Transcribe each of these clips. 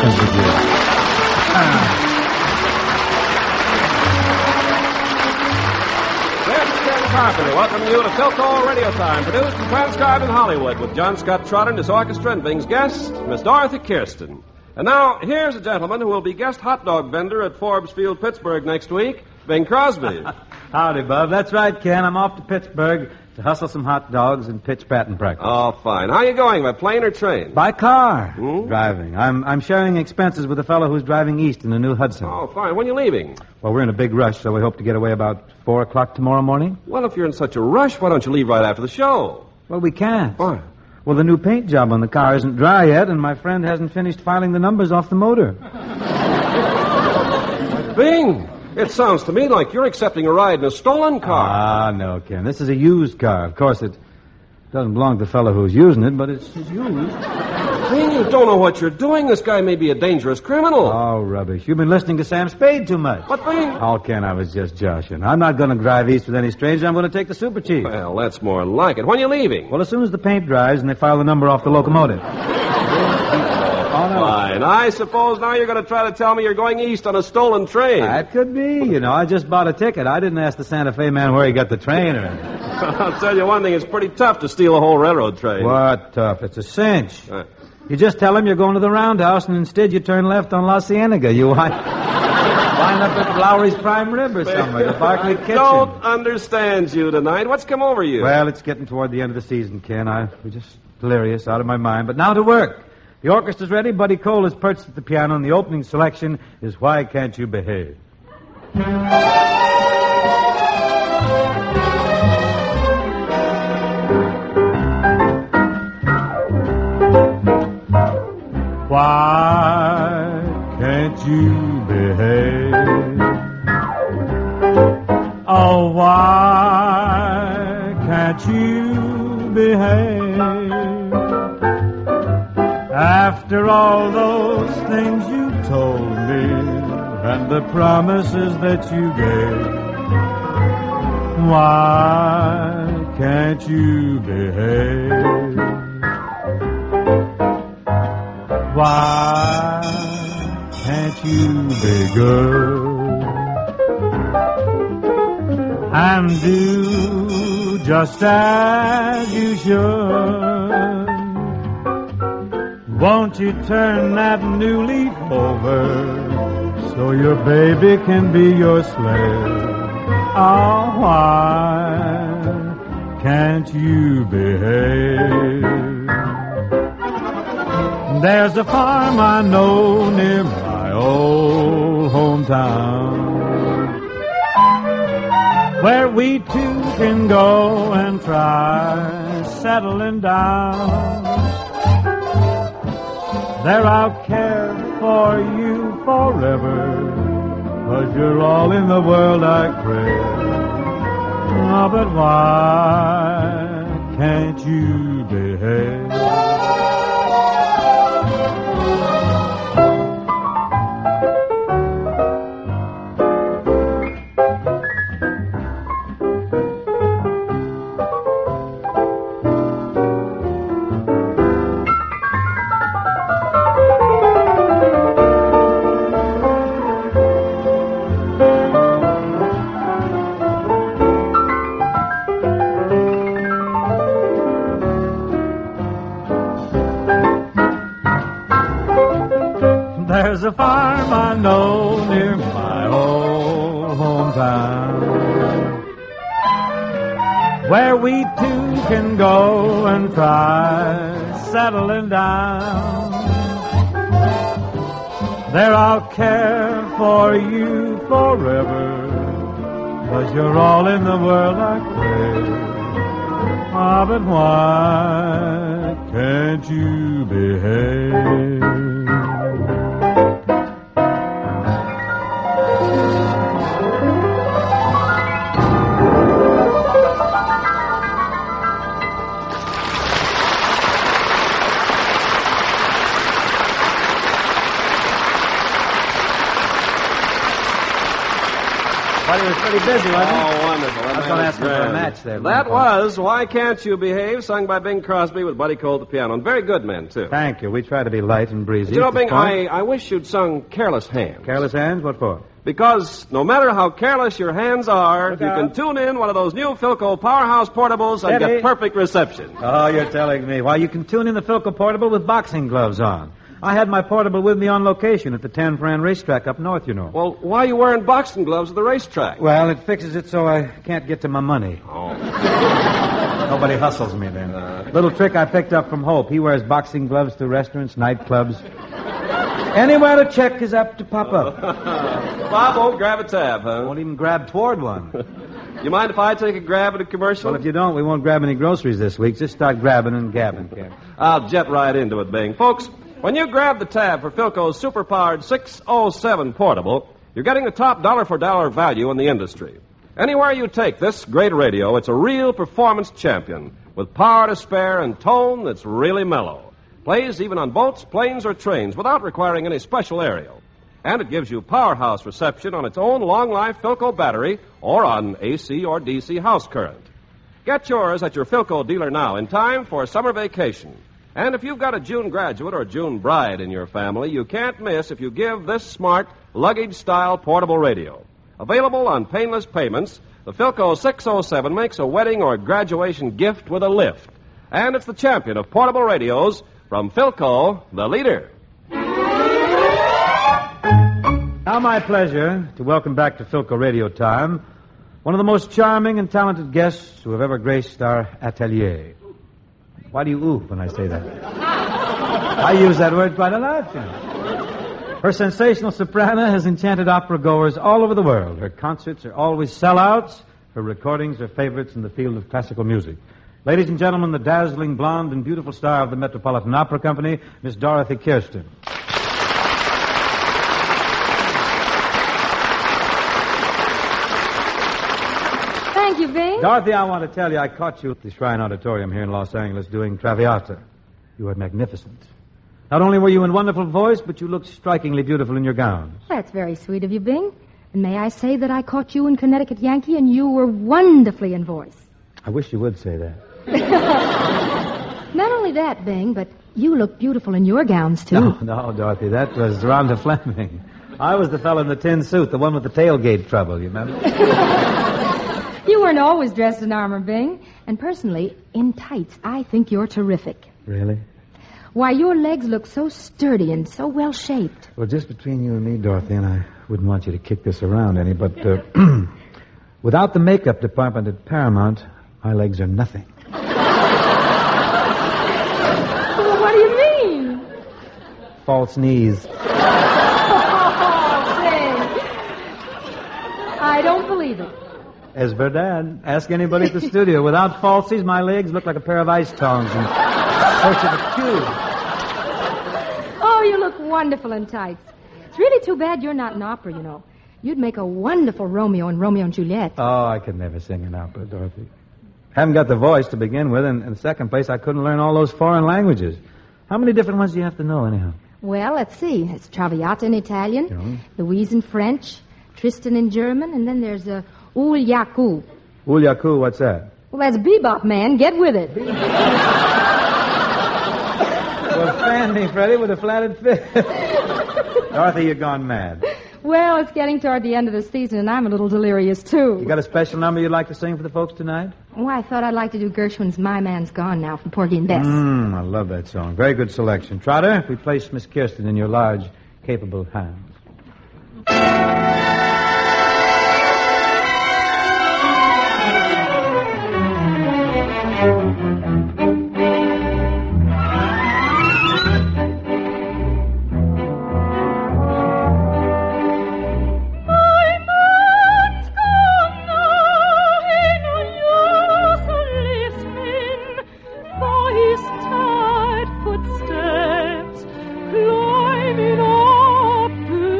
dance with you. This is Ken Carpenter, welcoming you to Philco Radio Time, produced and transcribed in Hollywood with John Scott Trotter and his orchestra and Bing's guest, Miss Dorothy Kirsten. And now, here's a gentleman who will be guest hot dog vendor at Forbes Field, Pittsburgh next week, Bing Crosby. Howdy, Bub. That's right, Ken. I'm off to Pittsburgh to hustle some hot dogs and pitch batting practice. Oh, fine. How are you going, by plane or train? By car. Hmm? Driving. I'm sharing expenses with a fellow who's driving east in the new Hudson. Oh, fine. When are you leaving? Well, we're in a big rush, so we hope to get away about 4 o'clock tomorrow morning. Well, if you're in such a rush, why don't you leave right after the show? Well, we can't. Why? Well, the new paint job on the car isn't dry yet, and my friend hasn't finished filing the numbers off the motor. Bing, it sounds to me like you're accepting a ride in a stolen car. Ah, no, Ken. This is a used car. Of course, it doesn't belong to the fellow who's using it, but it's used. Bing, you don't know what you're doing. This guy may be a dangerous criminal. Oh, rubbish. You've been listening to Sam Spade too much. But, Bing... Oh, Ken, I was just joshing. I'm not going to drive east with any stranger. I'm going to take the Super Chief. Well, that's more like it. When are you leaving? Well, as soon as the paint dries and they file the number off the locomotive. Oh, no. Fine. I suppose now you're going to try to tell me you're going east on a stolen train. That could be. You know, I just bought a ticket. I didn't ask the Santa Fe man where he got the train or anything. I'll tell you one thing. It's pretty tough to steal a whole railroad train. What tough? It's a cinch. You just tell him you're going to the roundhouse, and instead you turn left on La Cienega. You wind up at Lowry's Prime Rib or somewhere, the Barclay Kitchen. I don't understand you tonight. What's come over you? Well, it's getting toward the end of the season, Ken. I'm just delirious, out of my mind. But now to work. The orchestra's ready. Buddy Cole is perched at the piano, and the opening selection is Why Can't You Behave? Why can't you behave? Oh, why can't you behave? After all those things you told me and the promises that you gave, why can't you behave? Why can't you be good and do just as you should? Won't you turn that new leaf over so your baby can be your slave? Oh, why can't you behave? There's a farm I know near my old hometown where we two can go and try settling down. There I'll care for you forever, 'cause you're all in the world I crave. Oh, but why can't you behave? There's a farm I know near my old hometown where we two can go and try settling down. There I'll care for you forever, 'cause you're all in the world I crave. Ah, but why can't you behave? Buddy was pretty busy, wasn't he? Oh, wonderful. That don't ask me for a match there. That was Why Can't You Behave, sung by Bing Crosby with Buddy Cole at the piano. And very good men, too. Thank you. We try to be light and breezy. You know, Bing, I wish you'd sung Careless Hands. Careless Hands? What for? Because no matter how careless your hands are, you can tune in one of those new Philco Powerhouse portables and get perfect reception. Oh, you're telling me. Why, you can tune in the Philco portable with boxing gloves on. I had my portable with me on location at the Tan Fran racetrack up north, you know. Well, why are you wearing boxing gloves at the racetrack? Well, it fixes it so I can't get to my money. Oh. Nobody hustles me then. Little trick I picked up from Hope. He wears boxing gloves to restaurants, nightclubs. Anywhere to check is apt to pop up. Bob won't grab a tab, huh? Won't even grab toward one. You mind if I take a grab at a commercial? Well, if you don't, we won't grab any groceries this week. Just start grabbing and gabbing, Cap. I'll jet right into it, Bing. Folks, when you grab the tab for Philco's super-powered 607 portable, you're getting the top dollar-for-dollar value in the industry. Anywhere you take this great radio, it's a real performance champion with power to spare and tone that's really mellow. Plays even on boats, planes, or trains without requiring any special aerial. And it gives you powerhouse reception on its own long-life Philco battery or on AC or DC house current. Get yours at your Philco dealer now in time for summer vacation. And if you've got a June graduate or June bride in your family, you can't miss if you give this smart, luggage-style portable radio. Available on painless payments, the Philco 607 makes a wedding or graduation gift with a lift. And it's the champion of portable radios from Philco, the leader. Now my pleasure to welcome back to Philco Radio Time one of the most charming and talented guests who have ever graced our atelier. Why do you ooh when I say that? I use that word quite a lot, you know. Her sensational soprano has enchanted opera goers all over the world. Her concerts are always sellouts. Her recordings are favorites in the field of classical music. Ladies and gentlemen, the dazzling blonde and beautiful star of the Metropolitan Opera Company, Miss Dorothy Kirsten. Thank you, Bing. Dorothy, I want to tell you, I caught you at the Shrine Auditorium here in Los Angeles doing Traviata. You were magnificent. Not only were you in wonderful voice, but you looked strikingly beautiful in your gowns. That's very sweet of you, Bing. And may I say that I caught you in Connecticut Yankee and you were wonderfully in voice. I wish you would say that. Not only that, Bing, but you look beautiful in your gowns, too. No, Dorothy, that was Rhonda Fleming. I was the fellow in the tin suit, the one with the tailgate trouble, you remember? You weren't always dressed in armor, Bing. And personally, in tights, I think you're terrific. Really? Why, your legs look so sturdy and so well-shaped. Well, just between you and me, Dorothy, and I wouldn't want you to kick this around any, but without the makeup department at Paramount, my legs are nothing. Well, what do you mean? False knees. Oh, Bing. I don't believe it. As verdad. Ask anybody at the studio. Without falsies, my legs look like a pair of ice tongs in search of a cube. Oh, you look wonderful in tights. It's really too bad you're not in opera, you know. You'd make a wonderful Romeo in Romeo and Juliet. Oh, I could never sing an opera, Dorothy. Haven't got the voice to begin with, and in second place, I couldn't learn all those foreign languages. How many different ones do you have to know, anyhow? Well, let's see. It's Traviata in Italian, Louise in French, Tristan in German, and then there's Ulyaku. Ulyaku, what's that? Well, that's bebop, man. Get with it. Well, fan me, Freddie, with a flatted fist. Dorothy, you're gone mad. Well, it's getting toward the end of the season, and I'm a little delirious, too. You got a special number you'd like to sing for the folks tonight? Oh, I thought I'd like to do Gershwin's My Man's Gone Now from Porgy and Bess. I love that song. Very good selection. Trotter, we place Miss Kirsten in your large, capable hands. Climbing up to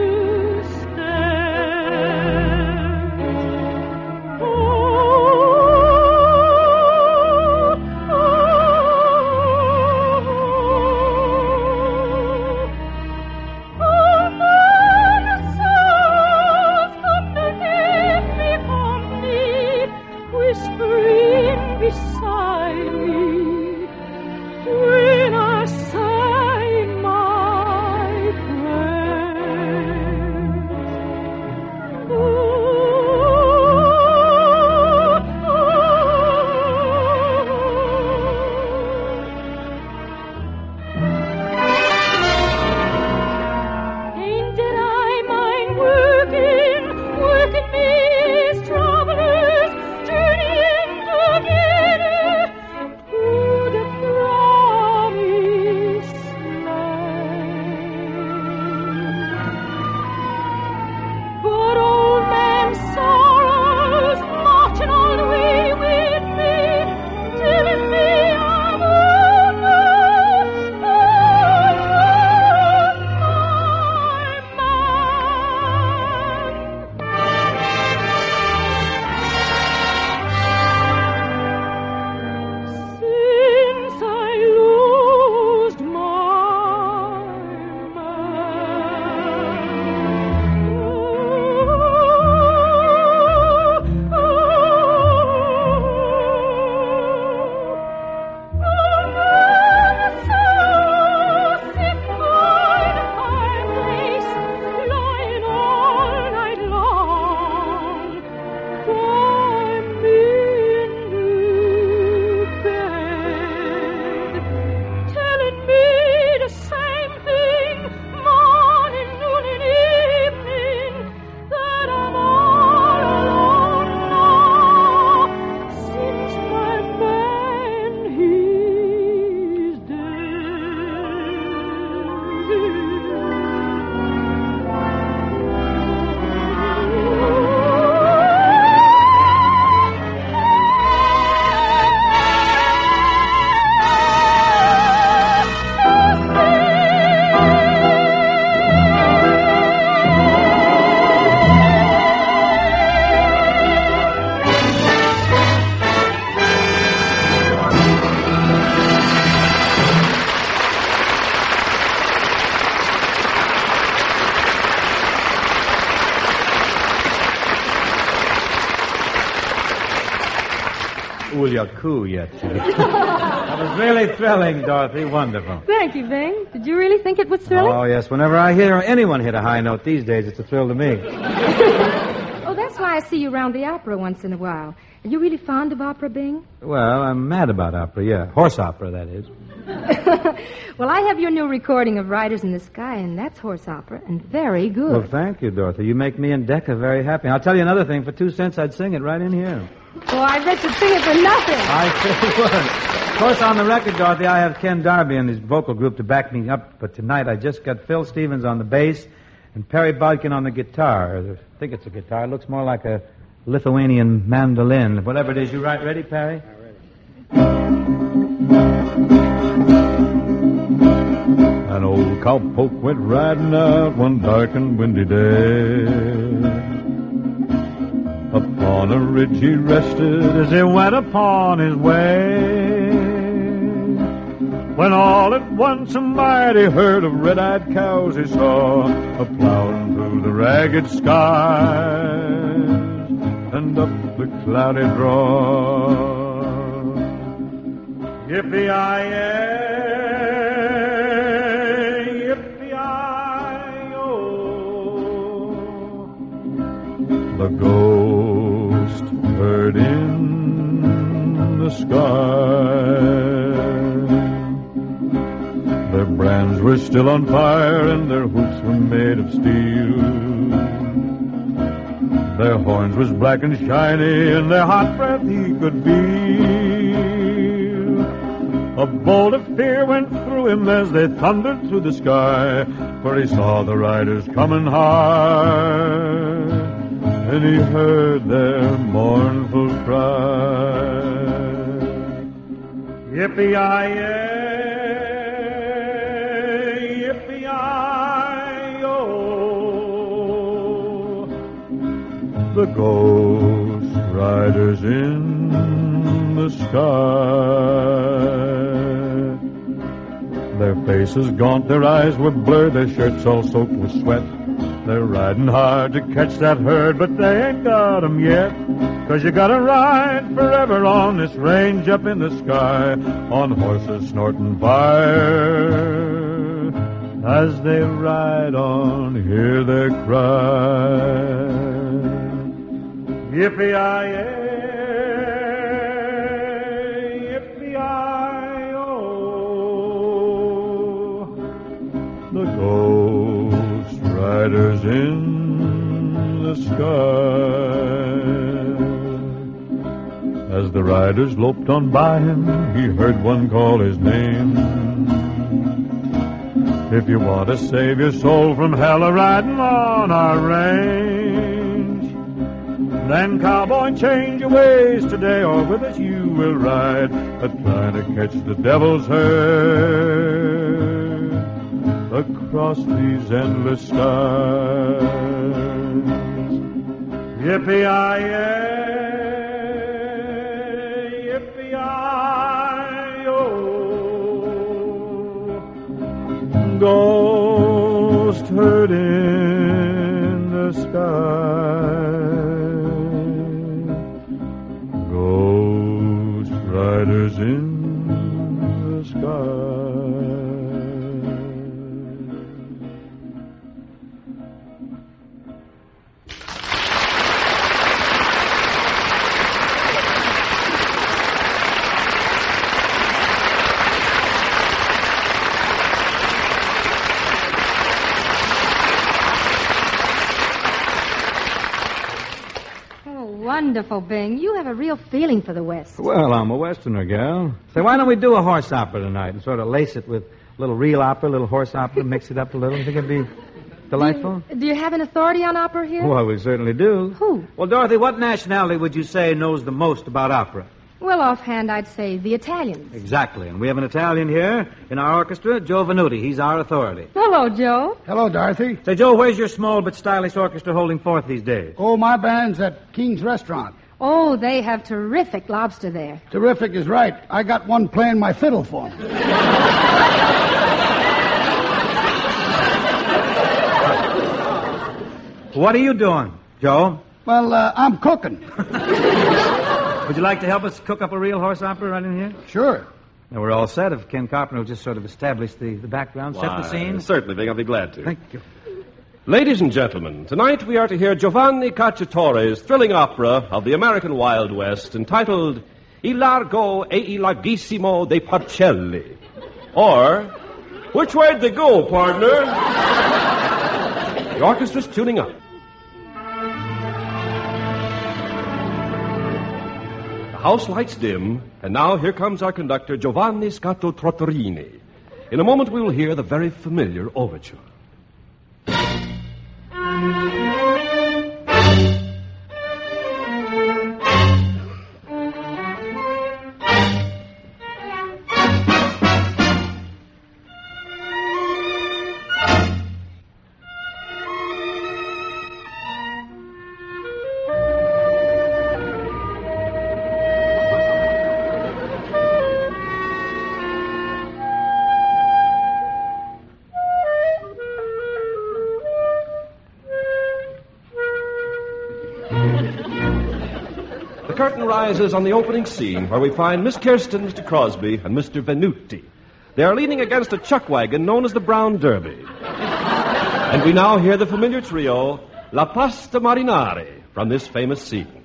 fool your coup yet. That was really thrilling, Dorothy. Wonderful. Thank you, Bing. Did you really think it was thrilling? Oh, yes. Whenever I hear anyone hit a high note these days, it's a thrill to me. Oh, that's why I see you around the opera once in a while. Are you really fond of opera, Bing? Well, I'm mad about opera, yeah. Horse opera, that is. Well, I have your new recording of Riders in the Sky, and that's horse opera, and very good. Well, thank you, Dorothy. You make me and Decca very happy. I'll tell you another thing. For 2 cents, I'd sing it right in here. Well, I bet you'd sing it for nothing. I sure would. Of course, on the record, Dorothy, I have Ken Darby and his vocal group to back me up, but tonight I just got Phil Stevens on the bass and Perry Bodkin on the guitar. I think it's a guitar. It looks more like a Lithuanian mandolin. Whatever it is, you right? Ready, Perry? An old cowpoke went riding out one dark and windy day. Upon a ridge he rested as he went upon his way. When all at once a mighty herd of red-eyed cows he saw a-plowing through the ragged skies and up the cloudy draw. Yippee-yi-yay, the ghost herd in the sky. Their brands were still on fire and their hooves were made of steel. Their horns was black and shiny and their hot breath he could feel. A bolt of fear went through him as they thundered through the sky, for he saw the riders coming hard, and he heard their mournful cry. Yippee-yi-yay, yippee-yi-yo. The ghost riders in the sky. Their faces gaunt, their eyes were blurred, their shirts all soaked with sweat. They're riding hard to catch that herd, but they ain't got 'em yet. 'Cause you gotta ride forever on this range up in the sky, on horses snorting fire. As they ride on, hear their cry. Yippee-yi-yay, yippee-yi-yo. The ghost riders in the sky. As the riders loped on by him, he heard one call his name. If you want to save your soul from hell a-riding on our range, then cowboy, change your ways today, or with us you will ride, a-trying to catch the devil's herd across these endless skies. Yippee-yi-yay, yippee-yi-yo. Ghost herd in the sky. Ghost riders in the sky. Wonderful, Bing. You have a real feeling for the West. Well, I'm a Westerner, gal. Say, why don't we do a horse opera tonight and sort of lace it with a little real opera, a little horse opera, mix it up a little? You think it'd be delightful? Do you have an authority on opera here? Well, we certainly do. Who? Well, Dorothy, what nationality would you say knows the most about opera? Well, offhand, I'd say the Italians. Exactly. And we have an Italian here in our orchestra, Joe Venuti. He's our authority. Hello, Joe. Hello, Dorothy. Say, Joe, where's your small but stylish orchestra holding forth these days? Oh, my band's at King's Restaurant. Oh, they have terrific lobster there. Terrific is right. I got one playing my fiddle for me. What are you doing, Joe? Well, I'm cooking. Would you like to help us cook up a real horse opera right in here? Sure. Now, we're all set if Ken Carpenter will just sort of establish the background, set the scene. Certainly, Bing. I'll be glad to. Thank you. Ladies and gentlemen, tonight we are to hear Giovanni Cacciatore's thrilling opera of the American Wild West entitled Il Largo e il Larghissimo dei Parcelli. Or, which way'd they go, partner? The orchestra's tuning up. The house lights dim, and now here comes our conductor, Giovanni Scatto Trotterini. In a moment we will hear the very familiar overture. The curtain rises on the opening scene where we find Miss Kirsten, Mr. Crosby, and Mr. Venuti. They are leaning against a chuck wagon known as the Brown Derby. And we now hear the familiar trio, La Pasta Marinare, from this famous scene.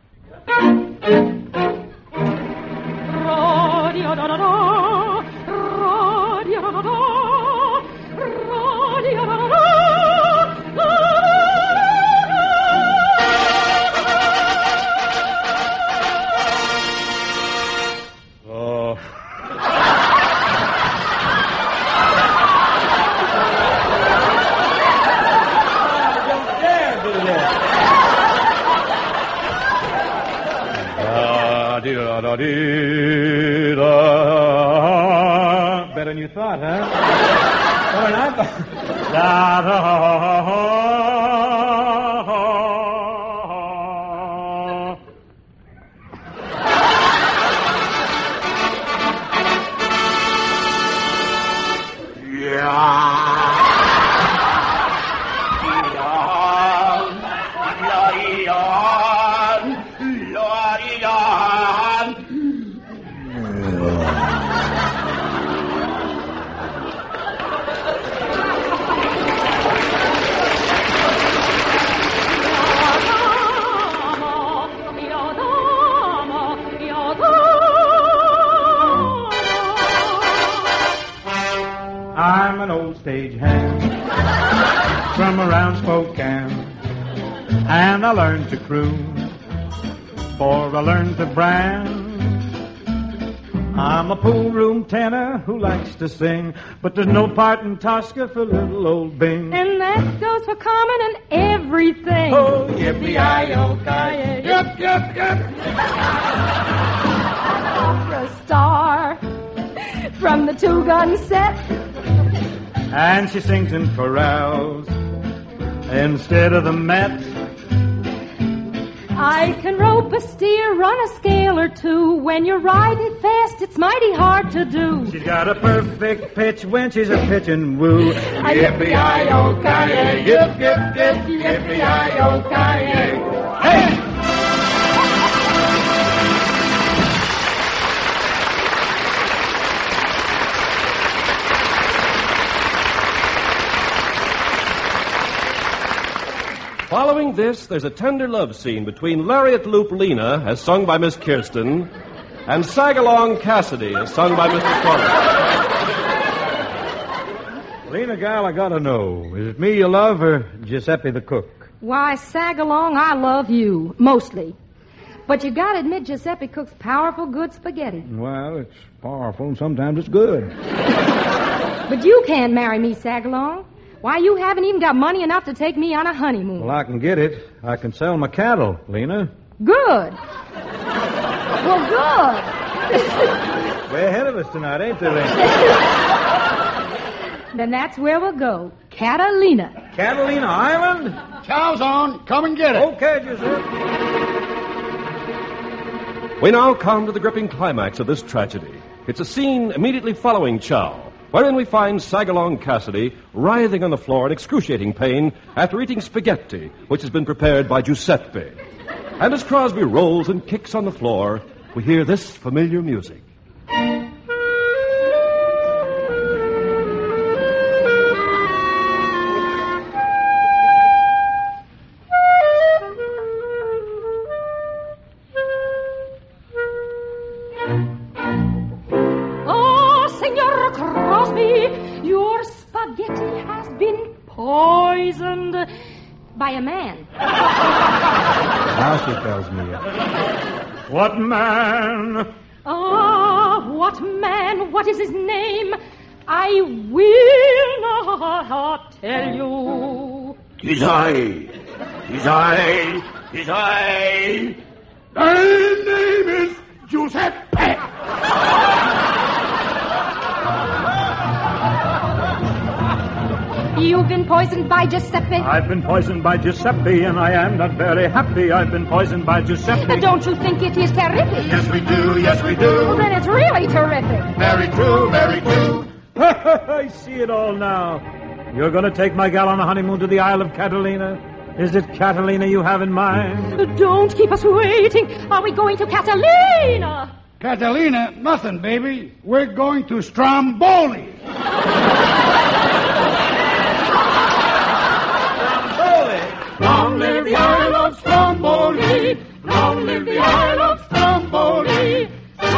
Better than you thought, huh? Better than I I'm an old stagehand from around Spokane, and I learned to croon before I learned to brand. I'm a pool room tenor who likes to sing, but there's no part in Tosca for little old Bing. And that goes for common and everything. Oh, yippee-yi-yo-ki-yay. Yep, yep, yep. Opera star from the two-gun set. And she sings in chorales instead of the Met. I can rope a steer, run a scale or two. When you're riding fast, it's mighty hard to do. She's got a perfect pitch when she's a pitching woo. Yippee-yi-yo-ki-yay. Yip, yip, yip. Yippee-yi-yo-ki-yay. Hey! Following this, there's a tender love scene between Lariat Loop Lena, as sung by Miss Kirsten, and Sagalong Cassidy, as sung by Mr. Corliss. Lena, gal, I gotta know, is it me you love or Giuseppe the cook? Why, Sagalong, I love you, mostly. But you gotta admit Giuseppe cooks powerful good spaghetti. Well, it's powerful and sometimes it's good. But you can't marry me, Sagalong. Why, you haven't even got money enough to take me on a honeymoon. Well, I can get it. I can sell my cattle, Lena. Good. Well, good. Way ahead of us tonight, ain't they, Lena? Then that's where we'll go. Catalina. Catalina Island? Chow's on. Come and get it. Okay, Giuseppe. We now come to the gripping climax of this tragedy. It's a scene immediately following Chow, wherein we find Sagalong Cassidy writhing on the floor in excruciating pain after eating spaghetti, which has been prepared by Giuseppe. And as Crosby rolls and kicks on the floor, we hear this familiar music. Oh, Senor Crosby, your spaghetti has been poisoned by a man. Now she tells me. What man? Ah, what man? What is his name? I will not tell you. Tis I. My name is Giuseppe. You've been poisoned by Giuseppe. I've been poisoned by Giuseppe, and I am not very happy. I've been poisoned by Giuseppe. Don't you think it is terrific? Yes, we do. Well, then it's really terrific. Very true. I see it all now. You're going to take my gal on a honeymoon to the Isle of Catalina? Is it Catalina you have in mind? Don't keep us waiting. Are we going to Catalina? Catalina, nothing, baby. We're going to Stromboli. Long live the Isle of Stromboli. Long live the Isle of Stromboli.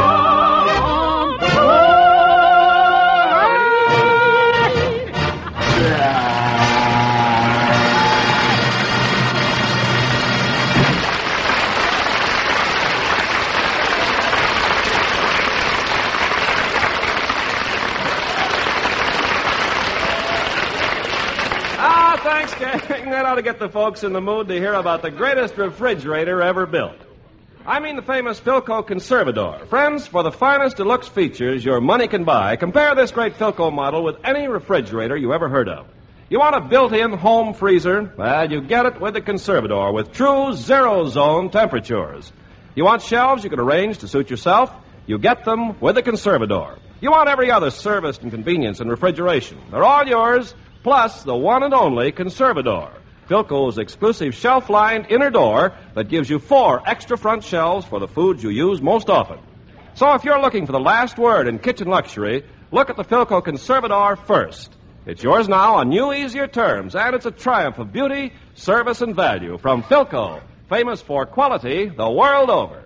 Thanks, gang. That ought to get the folks in the mood to hear about the greatest refrigerator ever built. I mean the famous Philco Conservador. Friends, for the finest deluxe features your money can buy, compare this great Philco model with any refrigerator you ever heard of. You want a built-in home freezer? Well, you get it with the Conservador with true zero-zone temperatures. You want shelves you can arrange to suit yourself? You get them with the Conservador. You want every other service and convenience in refrigeration. They're all yours, plus the one and only Conservador, Philco's exclusive shelf-lined inner door that gives you 4 extra front shelves for the foods you use most often. So if you're looking for the last word in kitchen luxury, look at the Philco Conservador first. It's yours now on new, easier terms, and it's a triumph of beauty, service, and value from Philco, famous for quality the world over.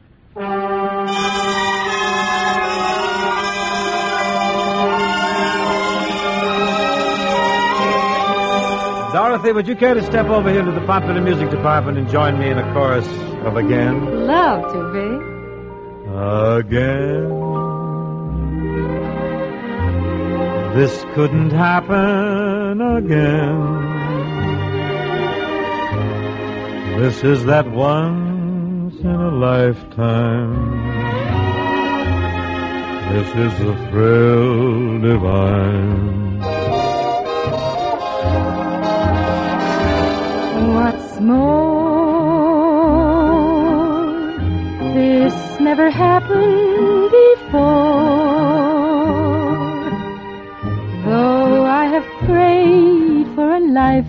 Dorothy, would you care to step over here to the popular music department and join me in a chorus of Again? Love to, Vic. Again. This couldn't happen again. This is that once in a lifetime. This is the thrill divine. What's more, this never happened before. Though I have prayed for a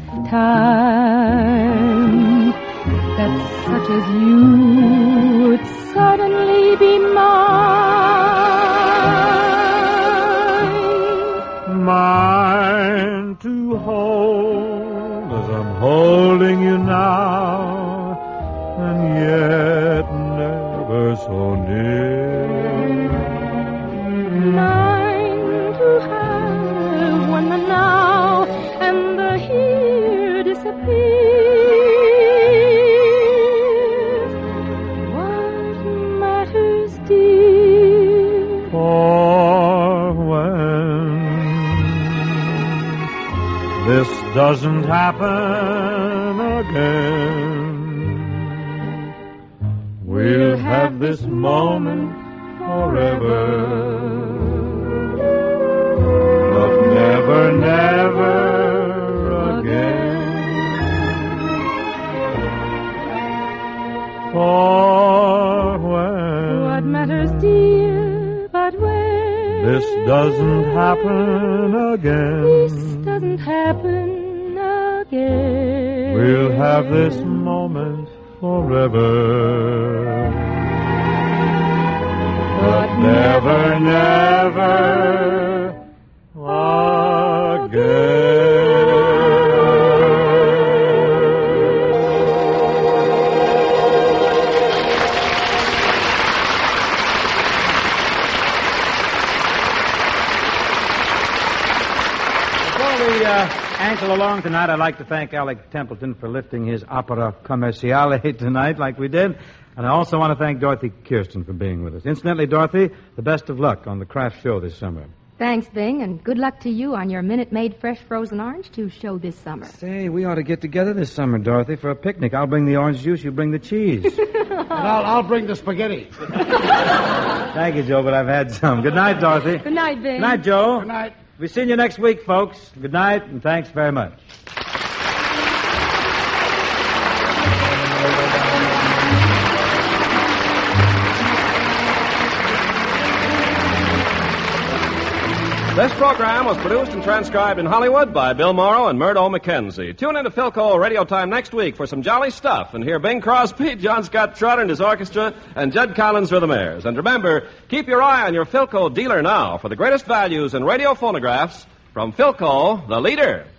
lifetime that such as you would suddenly be mine. Mine to hold as I'm holding you now, and yet never so near. Mine to have when the now and the here disappears. What matters, dear? For when this doesn't happen again, we'll have this moment forever. But never, never again. For when What matters, dear, but when this doesn't happen again, this doesn't happen again, we'll have this moment forever. But never, never again. Ankle along tonight, I'd like to thank Alec Templeton for lifting his opera commerciale tonight like we did. And I also want to thank Dorothy Kirsten for being with us. Incidentally, Dorothy, the best of luck on the craft show this summer. Thanks, Bing, and good luck to you on your Minute Maid Fresh Frozen Orange Juice show this summer. Say, we ought to get together this summer, Dorothy, for a picnic. I'll bring the orange juice, you bring the cheese. And I'll bring the spaghetti. Thank you, Joe, but I've had some. Good night, Dorothy. Good night, Bing. Good night, Joe. Good night. We'll see you next week, folks. Good night, and thanks very much. This program was produced and transcribed in Hollywood by Bill Morrow and Murdo McKenzie. Tune in to Philco Radio Time next week for some jolly stuff and hear Bing Crosby, John Scott Trotter and his orchestra, and Judd Collins for the Mares. And remember, keep your eye on your Philco dealer now for the greatest values in radio phonographs from Philco, the leader.